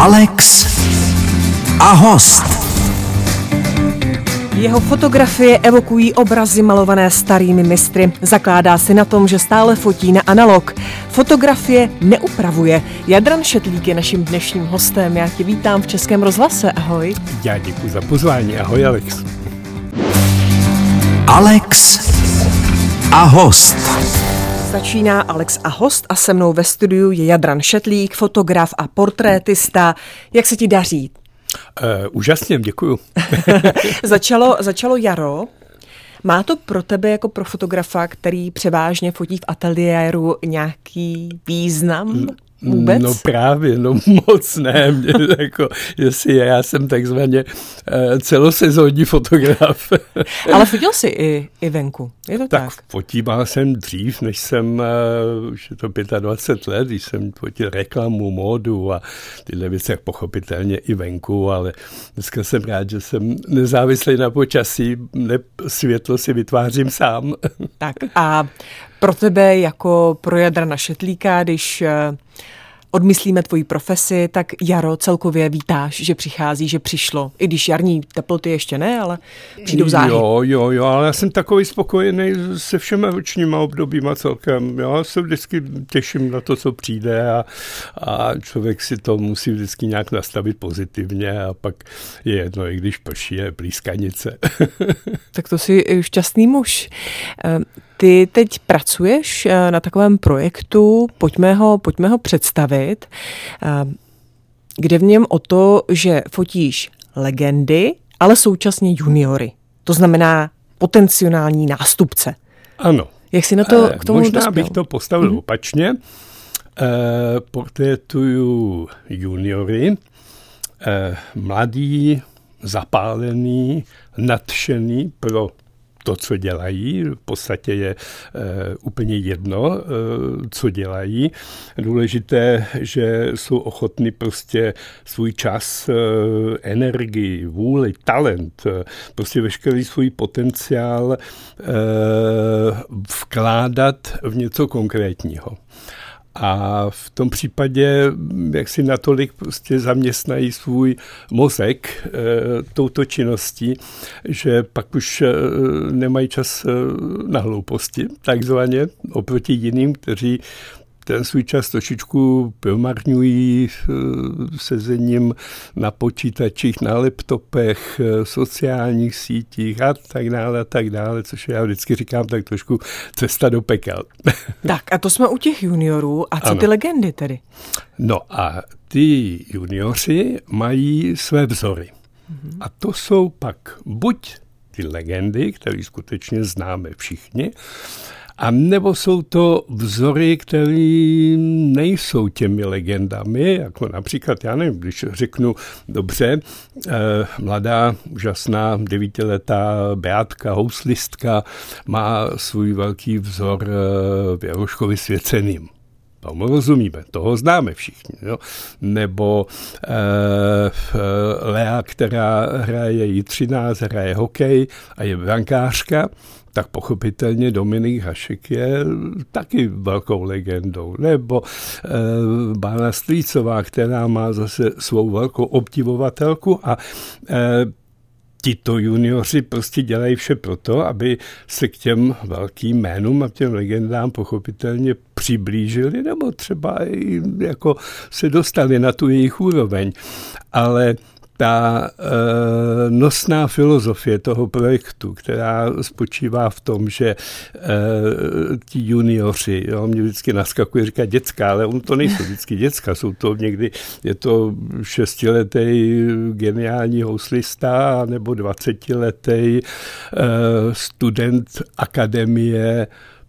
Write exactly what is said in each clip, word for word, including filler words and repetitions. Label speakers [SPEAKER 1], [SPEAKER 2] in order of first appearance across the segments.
[SPEAKER 1] Alex a host.
[SPEAKER 2] Jeho fotografie evokují obrazy malované starými mistry. Zakládá si na tom, že stále fotí na analog. Fotografie neupravuje. Jadran Šetlík je naším dnešním hostem. Já tě vítám v Českém rozhlase. Ahoj.
[SPEAKER 3] Já děkuji za pozvání. Ahoj, Alex.
[SPEAKER 1] Alex a host.
[SPEAKER 2] Začíná Alex a host a se mnou ve studiu je Jadran Šetlík, fotograf a portrétista. Jak se ti daří?
[SPEAKER 3] Uh, úžasně, děkuju.
[SPEAKER 2] začalo, začalo jaro. Má to pro tebe jako pro fotografa, který převážně fotí v ateliéru, nějaký význam vůbec?
[SPEAKER 3] No právě, no moc ne. Mě, jako, jestli já jsem takzvaně uh, celosezónní fotograf.
[SPEAKER 2] Ale fotil jsi i, i venku, je to tak?
[SPEAKER 3] Tak fotíval jsem dřív, než jsem, uh, už je to dvacet pět let, když jsem fotil reklamu, módu a tyhle věci, jak pochopitelně i venku, ale dneska jsem rád, že jsem nezávislý na počasí, ne, světlo si vytvářím sám.
[SPEAKER 2] Tak a pro tebe jako pro Jadrana Šetlíka, když uh, odmyslíme tvoji profesi, tak jaro celkově vítáš, že přichází, že přišlo. I když jarní teploty ještě ne, ale přijdou záhy.
[SPEAKER 3] Jo, jo, jo, ale já jsem takový spokojený se všema ročníma obdobíma celkem. Já se vždycky těším na to, co přijde a, a člověk si to musí vždycky nějak nastavit pozitivně a pak je jedno, i když prší, je blízkanice. Tak
[SPEAKER 2] to jsi šťastný muž. Ty teď pracuješ na takovém projektu, pojďme ho, pojďme ho představit, kde v něm o to, že fotíš legendy, ale současně juniory. To znamená potenciální nástupce.
[SPEAKER 3] Ano.
[SPEAKER 2] Jak jsi na to k tomu
[SPEAKER 3] Možná
[SPEAKER 2] dospěl?
[SPEAKER 3] bych to postavil mm-hmm. opačně. E, portrétuju juniory, e, mladý, zapálený, nadšený pro to, co dělají, v podstatě je e, úplně jedno, e, co dělají. Důležité, že jsou ochotní prostě svůj čas, e, energii, vůli, talent, e, prostě veškerý svůj potenciál e, vkládat v něco konkrétního. A v tom případě, jak si natolik prostě zaměstnají svůj mozek e, touto činností, že pak už e, nemají čas e, na hlouposti, takzvaně, oproti jiným, kteří ten svůj čas trošičku promarňují sezením na počítačích, na laptopech, sociálních sítích a tak dále, a tak dále, což já vždycky říkám tak trošku cesta do pekel.
[SPEAKER 2] Tak a to jsme u těch juniorů. A co ano. Ty legendy tedy?
[SPEAKER 3] No a ty junioři mají své vzory. Mhm. A to jsou pak buď ty legendy, které skutečně známe všichni, a nebo jsou to vzory, které nejsou těmi legendami, jako například, já nevím, když řeknu dobře, eh, mladá, úžasná, devítiletá Beátka, houslistka, má svůj velký vzor eh, v Jaroškovi Svěceným. Tomu rozumíme, toho známe všichni. Jo? Nebo eh, Lea, která hraje jí třináct, hraje hokej a je brankářka, tak pochopitelně Dominik Hašek je taky velkou legendou. Nebo e, Bána Strýcová, která má zase svou velkou obdivovatelku a e, tito junioři prostě dělají vše proto, aby se k těm velkým jménům a těm legendám pochopitelně přiblížili, nebo třeba i jako se dostali na tu jejich úroveň. Ale ta e, nosná filozofie toho projektu, která spočívá v tom, že e, ti junioři, jo, mě vždycky naskakuje, říká děcka, ale on to nejsou vždycky děcka, jsou to někdy, je to šestiletý geniální houslista nebo dvacetiletý e, student akademie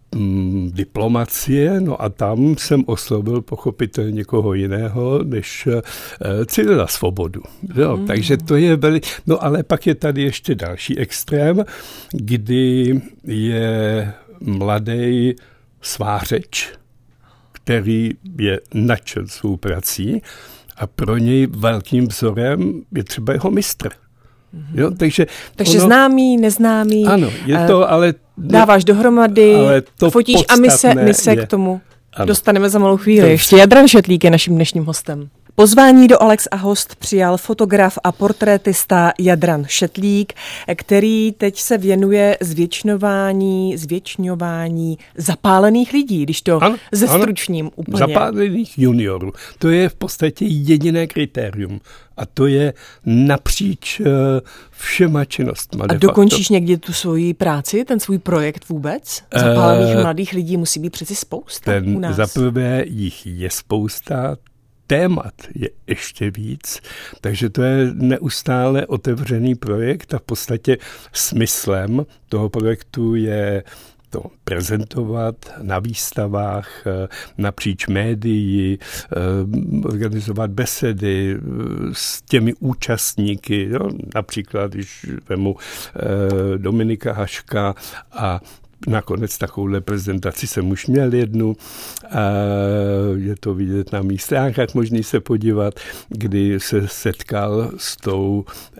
[SPEAKER 3] diplomacie, no a tam jsem oslovil pochopitelně někoho jiného než uh, Cyrila Svobodu. Jo, mm. Takže to je veli... No ale pak je tady ještě další extrém, kdy je mladý svářeč, který je nadšen svou prací a pro něj velkým vzorem je třeba jeho mistr. Jo, takže
[SPEAKER 2] takže
[SPEAKER 3] ono,
[SPEAKER 2] známý, neznámý.
[SPEAKER 3] Ano, je to, ale...
[SPEAKER 2] Dáváš dohromady, fotíš a my se, my se k tomu ano. dostaneme za malou chvíli. Ještě Jadran Šetlík je naším dnešním hostem. Pozvání do Alex a host přijal fotograf a portrétista Jadran Šetlík, který teď se věnuje zvětšňování, zvětšňování zapálených lidí, když to ano, zestručním ano, úplně.
[SPEAKER 3] Zapálených juniorů. To je v podstatě jediné kritérium. A to je napříč uh, všema činnostma.
[SPEAKER 2] A dokončíš někdy tu svoji práci, ten svůj projekt vůbec? Zapálených uh, mladých lidí musí být přeci spousta
[SPEAKER 3] ten
[SPEAKER 2] u nás.
[SPEAKER 3] Zaprvé jich je spousta, témat je ještě víc, takže to je neustále otevřený projekt a v podstatě smyslem toho projektu je to prezentovat na výstavách napříč médií, organizovat besedy s těmi účastníky, jo? Například, když vemu Dominika Haška a nakonec takovouhle prezentaci jsem už měl jednu, a je to vidět na mých stránkách, možný se podívat, kdy se setkal s tou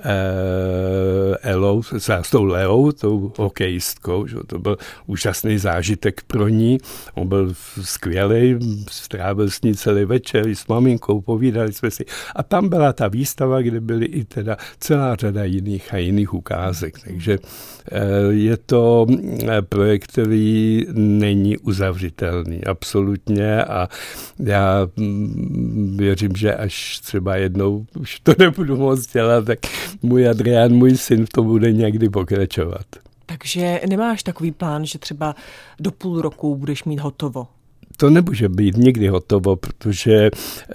[SPEAKER 3] eh, Elou, s tou Leou, tou hokejistkou, že to byl úžasný zážitek pro ní, on byl skvělý, strávil s ní celý večer s maminkou, povídali jsme si a tam byla ta výstava, kde byly i teda celá řada jiných a jiných ukázek, takže eh, je to projekt, který není uzavřitelný, absolutně a já věřím, že až třeba jednou už to nebudu moc dělat, tak můj Adrián, můj syn v tom bude někdy pokračovat.
[SPEAKER 2] Takže nemáš takový plán, že třeba do půl roku budeš mít hotovo?
[SPEAKER 3] To nemůže být nikdy hotovo, protože eh,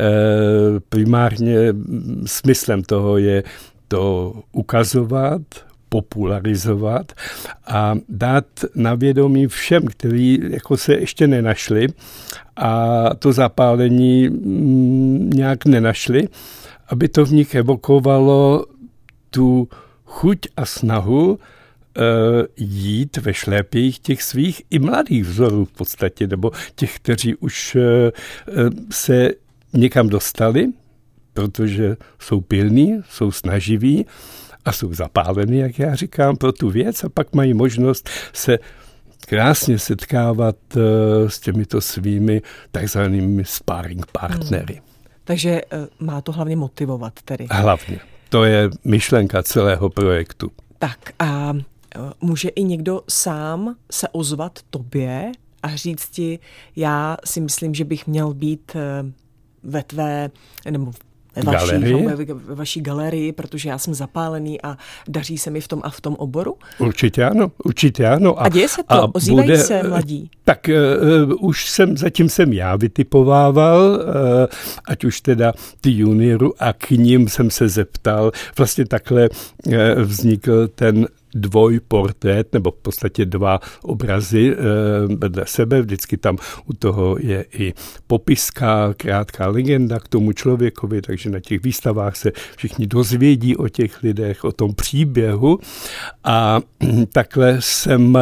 [SPEAKER 3] primárně smyslem toho je to ukazovat, popularizovat a dát na vědomí všem, kteří jako se ještě nenašli a to zapálení nějak nenašli, aby to v nich evokovalo tu chuť a snahu e, jít ve šlépějích těch svých i mladých vzorů v podstatě, nebo těch, kteří už e, se někam dostali, protože jsou pilní, jsou snaživí, a jsou zapáleni, jak já říkám, pro tu věc a pak mají možnost se krásně setkávat uh, s těmito svými takzvanými sparring partnery. Hmm.
[SPEAKER 2] Takže uh, má to hlavně motivovat tedy.
[SPEAKER 3] Hlavně. To je myšlenka celého projektu.
[SPEAKER 2] Tak a uh, může i někdo sám se ozvat tobě a říct ti, já si myslím, že bych měl být uh, ve tvé, nebo Ve vaší,
[SPEAKER 3] galerii?
[SPEAKER 2] ve vaší galerii, protože já jsem zapálený a daří se mi v tom a v tom oboru?
[SPEAKER 3] Určitě ano, určitě ano.
[SPEAKER 2] A, a děje se to? Ozývají bude, se mladí?
[SPEAKER 3] Tak uh, už jsem, zatím jsem já vytipovával, uh, ať už teda ty junioru a k ním jsem se zeptal. Vlastně takhle uh, vznikl ten dvojportrét, nebo v podstatě dva obrazy vedle sebe. Vždycky tam u toho je i popiska, krátká legenda k tomu člověkovi, takže na těch výstavách se všichni dozvědí o těch lidech, o tom příběhu. A takhle jsem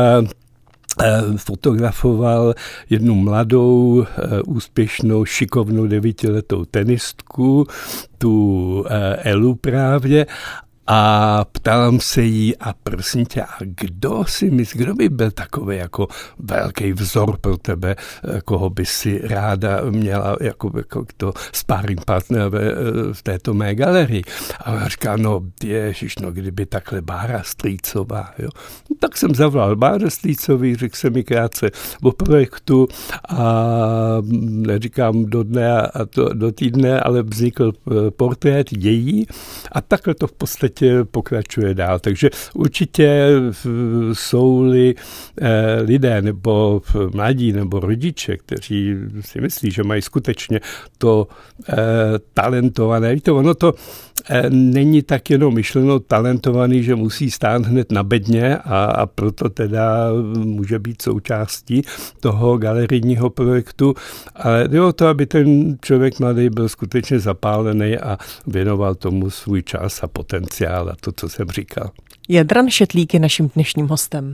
[SPEAKER 3] fotografoval jednu mladou, úspěšnou, šikovnou devítiletou tenistku, tu Elu právě, a ptám se jí, a prosím tě, a kdo si myslí, kdo by byl takový jako velký vzor pro tebe, koho by si ráda měla jako, jako to sparring partner v této mé galerii. A ona říká, no ježiš, no kdyby takhle Bára Strýcová, jo. No, tak jsem zavolal Bára Strýcový, řekl jsem mi krátce o projektu a neříkám do dne a to, do týdne, ale vznikl portrét její a takhle to v podstatě pokračuje dál. Takže určitě jsou-li eh, lidé nebo mladí nebo rodiče, kteří si myslí, že mají skutečně to eh, talentované. Víte, ono to eh, není tak jenom myšleno talentovaný, že musí stát hned na bedně a, a proto teda může být součástí toho galerijního projektu, ale jde o to, aby ten člověk mladý byl skutečně zapálený a věnoval tomu svůj čas a potenciál a to, co jsem říkal.
[SPEAKER 2] Jadran Šetlík je naším dnešním hostem.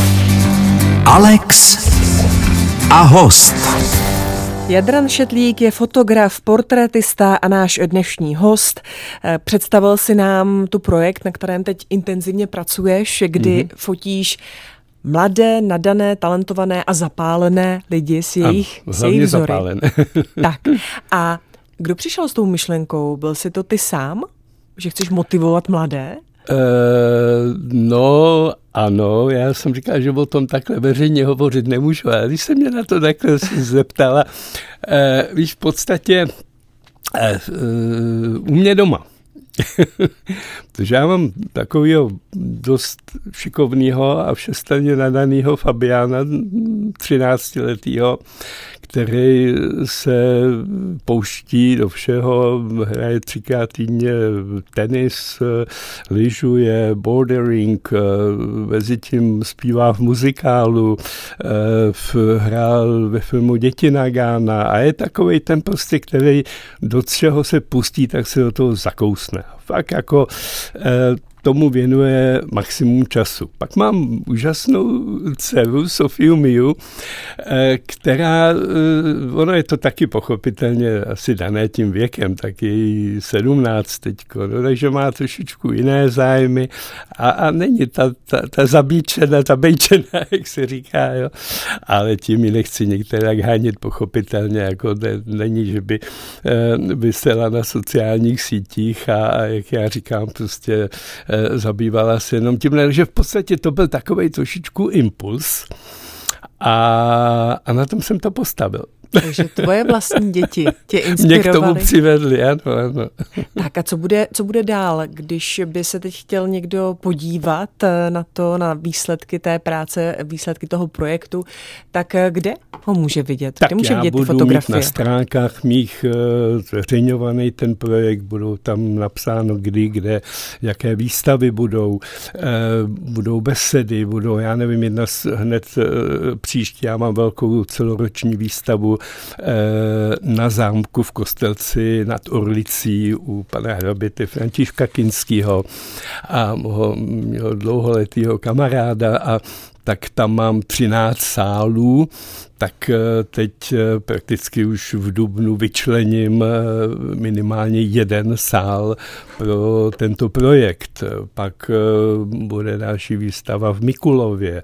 [SPEAKER 1] Alex a host.
[SPEAKER 2] Jadran Šetlík je fotograf, portrétista a náš dnešní host. Představil si nám tu projekt, na kterém teď intenzivně pracuješ, kdy mm-hmm. fotíš mladé, nadané, talentované a zapálené lidi s jejich,
[SPEAKER 3] a,
[SPEAKER 2] s jejich vzory.
[SPEAKER 3] Zapálené.
[SPEAKER 2] Tak a Kdo přišel s tou myšlenkou? Byl jsi to ty sám? Že chceš motivovat mladé?
[SPEAKER 3] Uh, no, ano, já jsem říkal, že o tom takhle veřejně hovořit nemůžu, ale když se mě na to takhle zeptala, uh, víš, v podstatě uh, uh, u mě doma. Protože já mám takového dost šikovného a všestranně nadaného Fabiána, třináctiletýho, který se pouští do všeho, hraje třikrát týdně tenis, lyžuje, bouldering, mezi tím zpívá v muzikálu, hrál ve filmu Děti na Gána a je takovej ten prostě, který do čeho se pustí, tak se do toho zakousne. Fakt jako tomu věnuje maximum času. Pak mám úžasnou dceru, Sofiu Miu, která, ono je to taky pochopitelně asi dané tím věkem, tak je jí sedmnáct teďko, no, takže má trošičku jiné zájmy a, a není ta, ta, ta zabíčena, ta bejčena, jak se říká, jo. Ale tím ji nechci některé hánit pochopitelně, jako ne, není, že by e, vysela na sociálních sítích a, a jak já říkám, prostě zabývala se jenom tím, že v podstatě to byl takovej trošičku impuls a, a na tom jsem to postavil.
[SPEAKER 2] Takže tvoje vlastní děti tě inspirovaly.
[SPEAKER 3] Mě k tomu přivedli, ano, ano.
[SPEAKER 2] Tak a co bude, co bude dál, když by se teď chtěl někdo podívat na to, na výsledky té práce, výsledky toho projektu, tak kde ho může vidět?
[SPEAKER 3] Tak
[SPEAKER 2] kde může vidět ty
[SPEAKER 3] fotografie?
[SPEAKER 2] fotografie?
[SPEAKER 3] Na stránkách mých zveřejňovaný ten projekt, budou tam napsáno kdy, kde, jaké výstavy budou, budou besedy, budou, já nevím, jedna hned příští, já mám velkou celoroční výstavu na zámku v Kostelci nad Orlicí u pana hraběte Františka Kinského a mého, mého dlouholetého kamaráda a tak tam mám třináct sálů, tak teď prakticky už v dubnu vyčlením minimálně jeden sál pro tento projekt. Pak bude další výstava v Mikulově,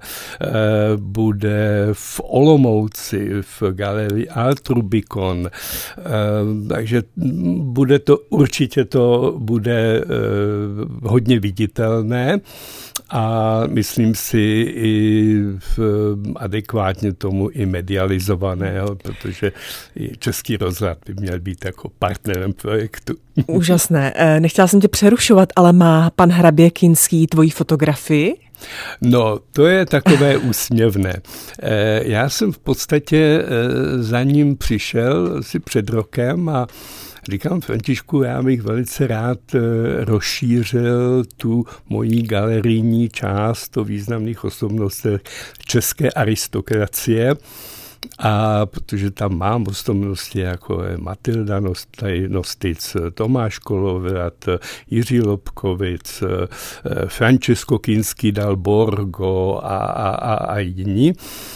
[SPEAKER 3] bude v Olomouci, v galerii Art Rubicon, takže bude to, určitě to bude hodně viditelné a myslím si i v, adekvátně tomu i medializovaného, protože i Český rozhlas by měl být jako partnerem projektu.
[SPEAKER 2] Úžasné. Nechtěla jsem tě přerušovat, ale má pan hrabě Kinský tvoji fotografii?
[SPEAKER 3] No, to je takové úsměvné. Já jsem v podstatě za ním přišel asi před rokem a říkám, Františku, já bych velice rád rozšířil tu moji galerijní část o významných osobnostech české aristokracie. A protože tam mám osobnosti jako je Matilda Nosticz, Tomáš Kolovrat, Jiří Lobkovic, Francesco Kinský dal Borgo a, a, a, a jiní.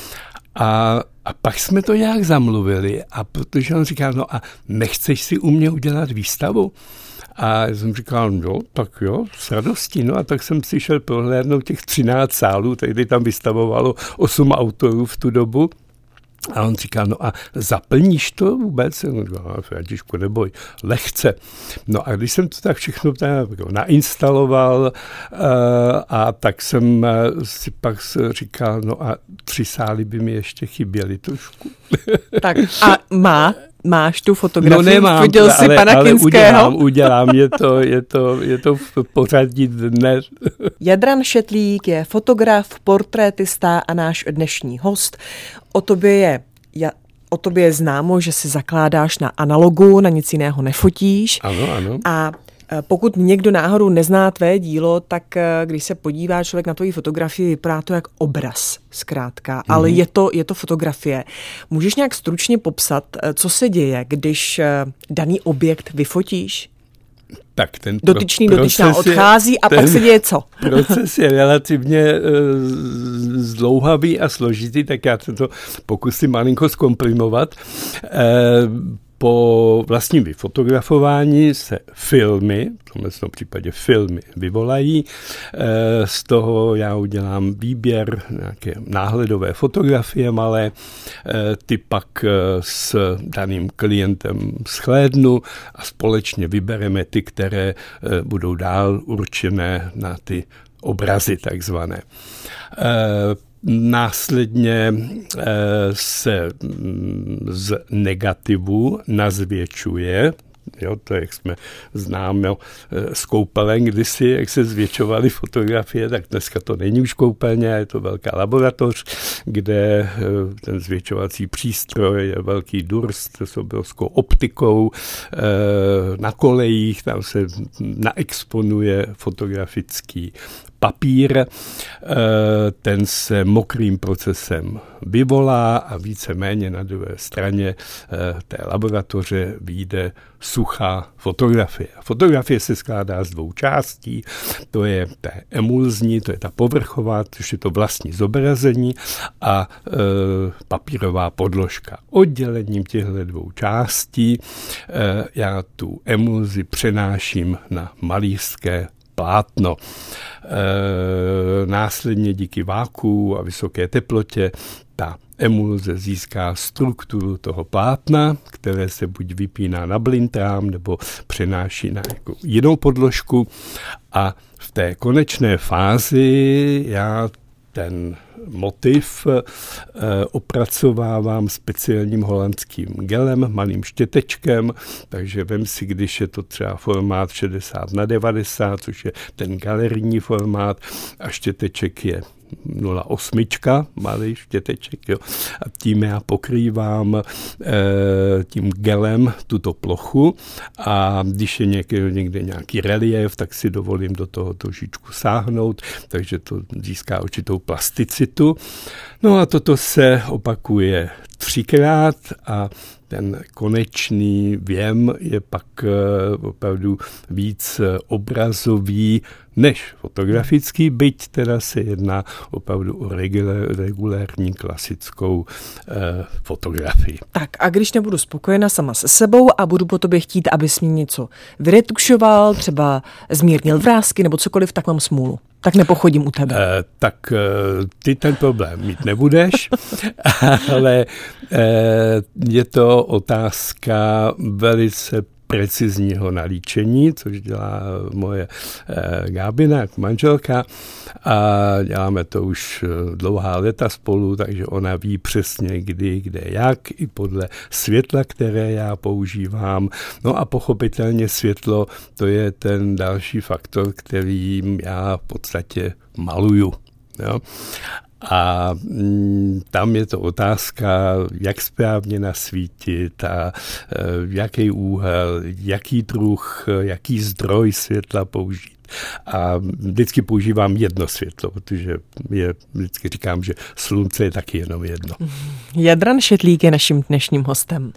[SPEAKER 3] A, a pak jsme to nějak zamluvili a protože on říkal, no a nechceš si u mě udělat výstavu? A já jsem říkal, no, tak jo, s radostí. No a tak jsem si šel prohlédnout těch třináct sálů, tehdy tam vystavovalo osm autorů v tu dobu. A on říká, no a zaplníš to vůbec? On říká, no, Františku, neboj, lehce. No a když jsem to tak všechno nainstaloval uh, a tak jsem si pak říkal, no a tři sály by mi ještě chyběly trošku.
[SPEAKER 2] Tak a má? Máš tu fotografii?
[SPEAKER 3] No nemám,
[SPEAKER 2] Viděl jsi
[SPEAKER 3] ale,
[SPEAKER 2] pana
[SPEAKER 3] ale
[SPEAKER 2] Kinského?
[SPEAKER 3] udělám, udělám, je to, je to, je to v pořadí dne.
[SPEAKER 2] Jadran Šetlík je fotograf, portrétista a náš dnešní host. O tobě je, ja, o tobě je známo, že si zakládáš na analogu, na nic jiného nefotíš.
[SPEAKER 3] Ano, ano.
[SPEAKER 2] A pokud někdo náhodou nezná tvé dílo, tak když se podívá člověk na tvoji fotografii, vypadá to jak obraz, zkrátka. Mm. Ale je to, je to fotografie. Můžeš nějak stručně popsat, co se děje, když daný objekt vyfotíš?
[SPEAKER 3] Tak ten
[SPEAKER 2] dotyčný,
[SPEAKER 3] pro,
[SPEAKER 2] dotyčná odchází a pak se děje co?
[SPEAKER 3] Proces je relativně uh, zdlouhavý a složitý, tak já se to pokusím malinko zkomprimovat. Uh, po vlastním vyfotografování se filmy, v tomhle případě filmy vyvolají. Z toho já udělám výběr, nějaké náhledové fotografie malé, ty pak s daným klientem shlédnu a společně vybereme ty, které budou dál určené na ty obrazy takzvané. Následně se z negativu nazvětšuje, jo, to jak jsme známe z koupelen kdysi, jak se zvětšovaly fotografie, tak dneska to není už koupelně, je to velká laboratoř, kde ten zvětšovací přístroj je velký durst s obrovskou optikou na kolejích, tam se naexponuje fotografický papír, ten se mokrým procesem vyvolá a víceméně na druhé straně té laboratoře vyjde suchá fotografie. Fotografie se skládá z dvou částí, to je ta emulzní, to je ta povrchová, což je to vlastní zobrazení a e, papírová podložka. Oddělením těchto dvou částí e, já tu emulzi přenáším na malířské plátno. E, následně díky vákuu a vysoké teplotě ta emulze získá strukturu toho plátna, které se buď vypíná na blintrám nebo přenáší na jako jinou podložku a v té konečné fázi já ten motiv e, opracovávám speciálním holandským gelem, malým štětečkem, takže vem si, když je to třeba formát šedesát na devadesát, což je ten galerijní formát a štěteček je nula osm, malý štěteček, jo. A tím já pokrývám e, tím gelem tuto plochu a když je někde, někde nějaký relief, tak si dovolím do toho trošičku sáhnout, takže to získá určitou plasticitu. No a toto se opakuje třikrát a ten konečný věm je pak opravdu víc obrazový než fotografický, byť teda se jedná opravdu o regulér, regulérní klasickou eh, fotografii.
[SPEAKER 2] Tak a když nebudu spokojena sama se sebou a budu po tobě chtít, abys mi něco vyretušoval, třeba zmírnil vrásky nebo cokoliv, tak mám smůlu. Tak nepochodím u tebe.
[SPEAKER 3] Eh, tak eh, ty ten problém mít nebudeš, ale eh, je to otázka velice precizního nalíčení, což dělá moje eh, Gábina, jako manželka a děláme to už dlouhá léta spolu, takže ona ví přesně kdy, kde, jak, i podle světla, které já používám. No a pochopitelně světlo, to je ten další faktor, kterým já v podstatě maluju. Jo? A mm, tam je to otázka, jak správně nasvítit a e, jaký úhel, jaký druh, jaký zdroj světla použít. A vždycky používám jedno světlo, protože je, vždycky říkám, že slunce je taky jenom jedno.
[SPEAKER 2] Jadran Šetlík je naším dnešním hostem.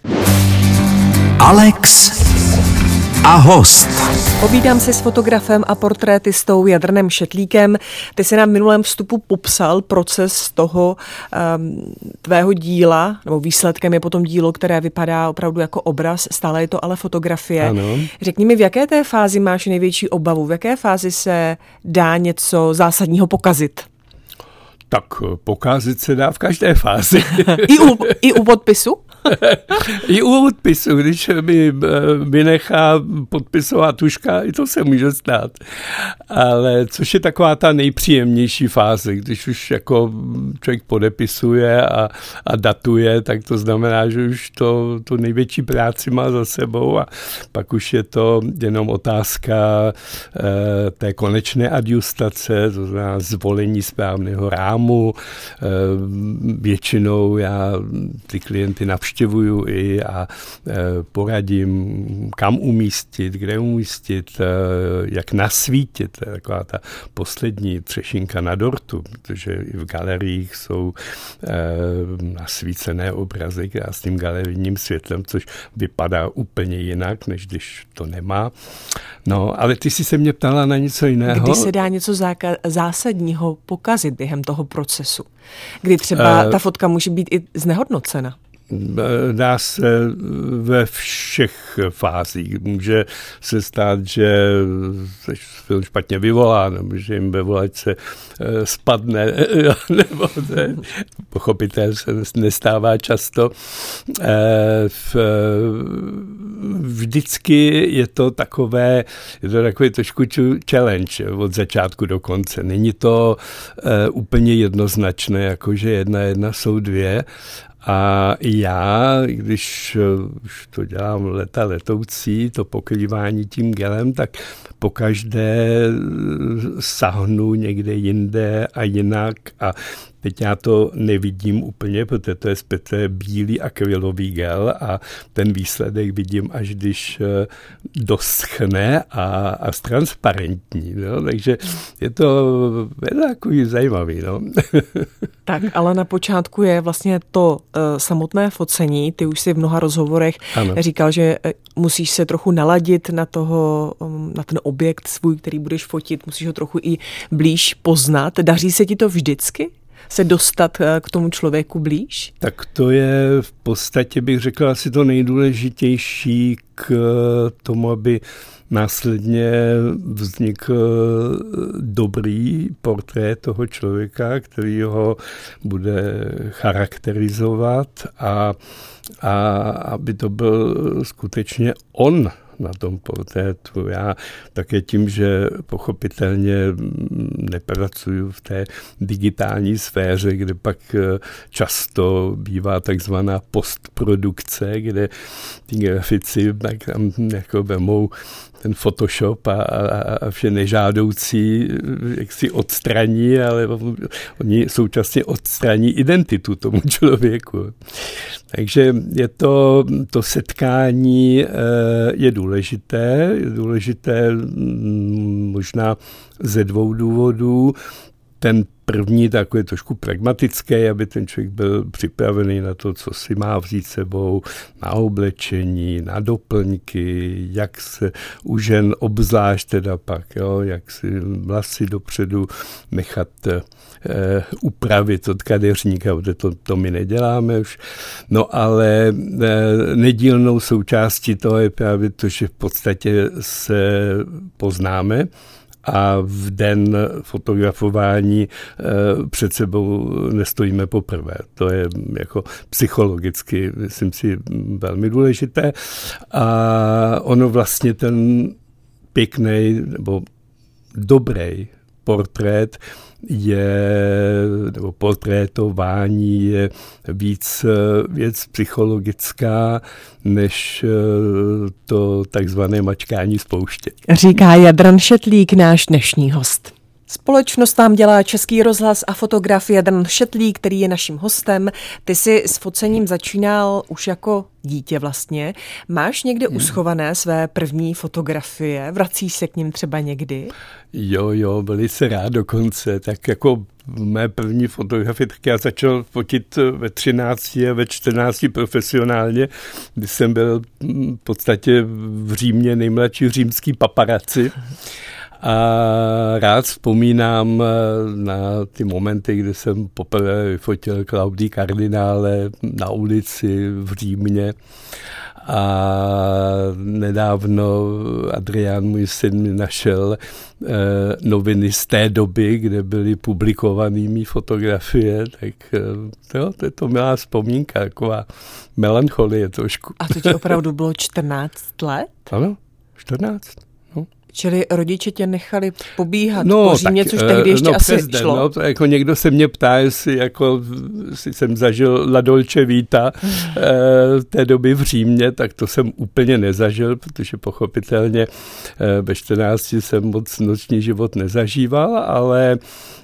[SPEAKER 1] Alex a host.
[SPEAKER 2] Povídám si s fotografem a portrétistou Jadranem Šetlíkem. Ty jsi nám v minulém vstupu popsal proces toho um, tvého díla, nebo výsledkem je potom dílo, které vypadá opravdu jako obraz, stále je to ale fotografie.
[SPEAKER 3] Ano.
[SPEAKER 2] Řekni mi, v jaké té fázi máš největší obavu? V jaké fázi se dá něco zásadního pokazit?
[SPEAKER 3] Tak pokazit se dá v každé fázi.
[SPEAKER 2] I u, i u podpisu?
[SPEAKER 3] I u podpisu, když mi vynechá podpisová tužka, i to se může stát. Ale což je taková ta nejpříjemnější fáze, když už jako člověk podepisuje a, a datuje, tak to znamená, že už to, tu největší práci má za sebou a pak už je to jenom otázka eh, té konečné adjustace, to znamená zvolení správného rámu. Eh, většinou já ty klienty navštěvuju i a e, poradím, kam umístit, kde umístit, e, jak nasvítit. To je taková ta poslední třešinka na dortu, protože i v galeriích jsou e, nasvícené obrazy krásným galerijním světlem, což vypadá úplně jinak, než když to nemá. No, ale ty jsi se mě ptala na něco jiného.
[SPEAKER 2] Kdy se dá něco záka- zásadního pokazit během toho procesu? Kdy třeba uh, ta fotka může být i znehodnocena?
[SPEAKER 3] Dá se ve všech fázích. Může se stát, že se film špatně vyvolá, nebo že jim ve volačce spadne, nebo to je, pochopitelně se nestává často. Vždycky je to takové, je to takový trošku challenge od začátku do konce. Není to úplně jednoznačné, jako že jedna jedna jsou dvě. A já, když už to dělám leta letoucí, to pokrývání tím gelem, tak pokaždé sahnu někde jinde a jinak a teď já to nevidím úplně, protože to je zpěté bílý akrylový gel a ten výsledek vidím, až když doschne a, a transparentní. No? Takže je to, je to takový zajímavý. No?
[SPEAKER 2] Tak, ale na počátku je vlastně to uh, samotné focení. Ty už si v mnoha rozhovorech ano. říkal, že musíš se trochu naladit na toho, um, na ten objekt svůj, který budeš fotit, musíš ho trochu i blíž poznat. Daří se ti to vždycky? Se dostat k tomu člověku blíž?
[SPEAKER 3] Tak to je v podstatě, bych řekl, asi to nejdůležitější k tomu, aby následně vznikl dobrý portrét toho člověka, který ho bude charakterizovat a, a aby to byl skutečně on na tom portrétu. Já také tím, že pochopitelně nepracuju v té digitální sféře, kde pak často bývá takzvaná postprodukce, kde ty grafici tak tam jako vemou ten Photoshop a, a, a vše nežádoucí, jak si odstraní, ale oni současně odstraní identitu tomu člověku. Takže je to, to setkání je důležité, je důležité možná ze dvou důvodů. Ten první takový trošku pragmatický, aby ten člověk byl připravený na to, co si má vzít sebou, na oblečení, na doplňky, jak se u žen obzvlášť teda pak, jo, jak si vlasy dopředu nechat eh, upravit od kadeřníka, protože to, to my neděláme už. No ale eh, nedílnou součástí toho je právě to, že v podstatě se poznáme, a v den fotografování e, před sebou nestojíme poprvé. To je jako psychologicky, myslím si, velmi důležité. A ono vlastně ten pěkný nebo dobrý portrét je, nebo portrétování je víc věc psychologická, než to takzvané mačkání z pouště.
[SPEAKER 2] Říká Jadran Šetlík, náš dnešní host. Společnost nám dělá Český rozhlas a fotograf Jadran Šetlík, který je naším hostem. Ty jsi s focením začínal už jako dítě vlastně. Máš někde hmm. uschované své první fotografie? Vracíš se k nim třeba někdy?
[SPEAKER 3] Jo, jo, velice rád dokonce. Tak jako mé první fotografie, tak já začal fotit ve třinácti a ve čtrnácti profesionálně, kdy jsem byl v podstatě v Římě nejmladší římský paparazzi. A rád vzpomínám na ty momenty, kdy jsem poprvé vyfotil Claudii Kardinále na ulici v Římě. A nedávno Adrián, můj syn, mi našel eh, noviny z té doby, kde byly publikované mý fotografie, tak eh, jo, to je to milá vzpomínka, taková melancholie trošku.
[SPEAKER 2] A to ti opravdu bylo čtrnáct let?
[SPEAKER 3] Ano, čtrnáct.
[SPEAKER 2] Čili rodiče tě nechali pobíhat no, po Římě, což tehdy ještě
[SPEAKER 3] no,
[SPEAKER 2] asi
[SPEAKER 3] den,
[SPEAKER 2] šlo.
[SPEAKER 3] No, to jako někdo se mě ptá, jestli jako, jestli jsem zažil La Dolce Vita v té doby v Římě, tak to jsem úplně nezažil, protože pochopitelně ve čtrnácti jsem moc noční život nezažíval, ale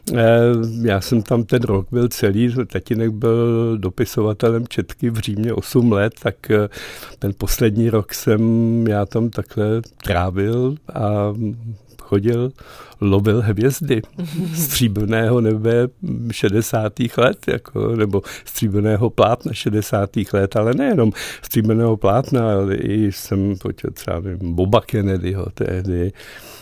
[SPEAKER 3] já jsem tam ten rok byl celý, tatínek byl dopisovatelem Četky v Římě osm let, tak ten poslední rok jsem já tam takhle trávil a chodil, lovil hvězdy stříbrného nebe šedesátých let, jako, nebo stříbrného plátna šedesátých let, ale nejenom stříbrného plátna, ale i jsem počel třeba Boba Kennedyho tehdy,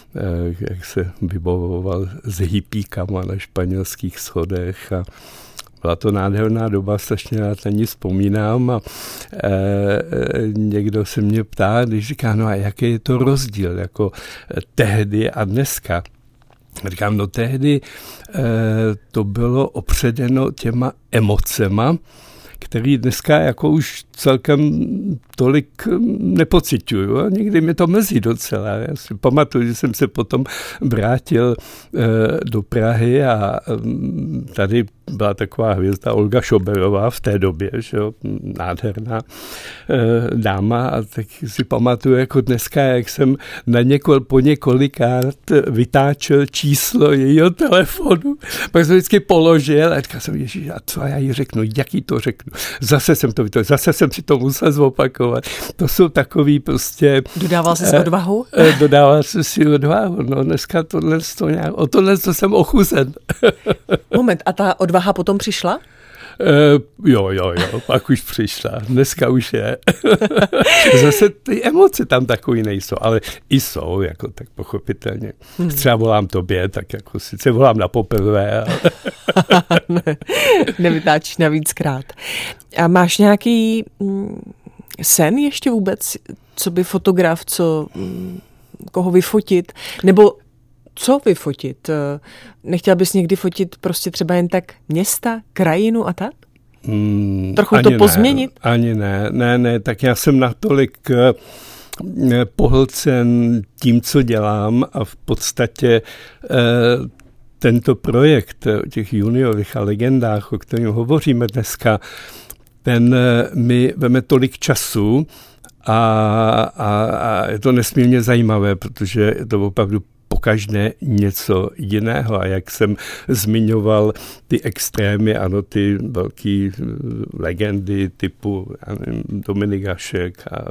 [SPEAKER 3] jak se vybavoval s hippíkama na španělských schodech a Byla to nádherná doba, strašně rád na ní vzpomínám a e, někdo se mě ptá, když říká, no a jaký je to rozdíl jako tehdy a dneska. Říkám, no tehdy e, to bylo opředeno těma emocema, který dneska jako už celkem tolik nepociťuju. A někdy mě to mrzí docela. Já si pamatuju, že jsem se potom vrátil e, do Prahy a e, tady byla taková hvězda Olga Šoberová v té době, že jo, nádherná e, dáma. A tak si pamatuju jako dneska, jak jsem na několik, po několikrát vytáčel číslo jejího telefonu. Pak jsem vždycky položil a říkal jsem, ježiš, a co já jí řeknu, jaký to řeknu. Zase jsem to vytáčel, zase jsem si to musel zopakovat. To jsou takový prostě...
[SPEAKER 2] Dodával jsi si odvahu?
[SPEAKER 3] E, dodával jsi si odvahu. No dneska tohle, to nějak, o tohle to jsem ochuzen.
[SPEAKER 2] Moment, a ta odvaha potom přišla?
[SPEAKER 3] Uh, jo, jo, jo, pak už přišla. Dneska už je. Zase ty emoce tam takový nejsou, ale i jsou, jako tak pochopitelně. Hmm. Třeba volám tobě, tak jako sice volám na poprvé. Ale...
[SPEAKER 2] ne, nevytáčíš navíckrát. A máš nějaký mm, sen ještě vůbec, co by fotograf, co, mm, koho vyfotit, nebo co vyfotit? Nechtěl bys někdy fotit prostě třeba jen tak města, krajinu a tak? Hmm, Trochu to pozměnit?
[SPEAKER 3] Ne, ani ne, ne, ne, tak já jsem natolik eh, pohlcen tím, co dělám a v podstatě eh, tento projekt o těch juniorech a legendách, o kterém hovoříme dneska, ten eh, mi veme tolik času a, a, a je to nesmírně zajímavé, protože je to opravdu pokaždé něco jiného. A jak jsem zmiňoval ty extrémy, ano, ty velké legendy typu nevím, Dominik Hašek a,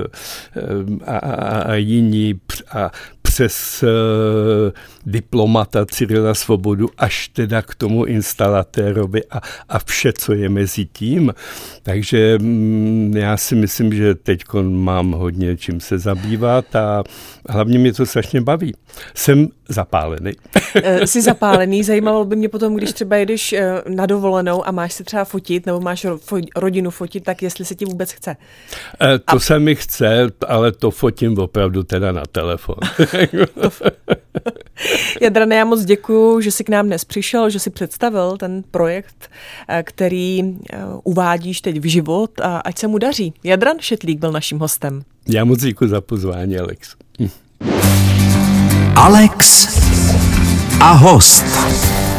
[SPEAKER 3] a, a, a jiní a přes uh, diplomata Cyrila Svobodu až teda k tomu instalatérovi a, a vše, co je mezi tím. Takže mm, já si myslím, že teď mám hodně čím se zabývat a hlavně mě to strašně baví. Jsem zapálený.
[SPEAKER 2] Jsi zapálený, zajímalo by mě potom, když třeba jedeš na dovolenou a máš se třeba fotit, nebo máš ro- rodinu fotit, tak jestli se ti vůbec chce.
[SPEAKER 3] E, to a... se mi chce, ale to fotím opravdu teda na telefon.
[SPEAKER 2] Jadrane, já moc děkuju, že jsi k nám dnes přišel, že jsi představil ten projekt, který uvádíš teď v život a ať se mu daří. Jadran Šetlík byl naším hostem.
[SPEAKER 3] Já moc děkuji za pozvání, Alex. Hm.
[SPEAKER 1] Alex a host.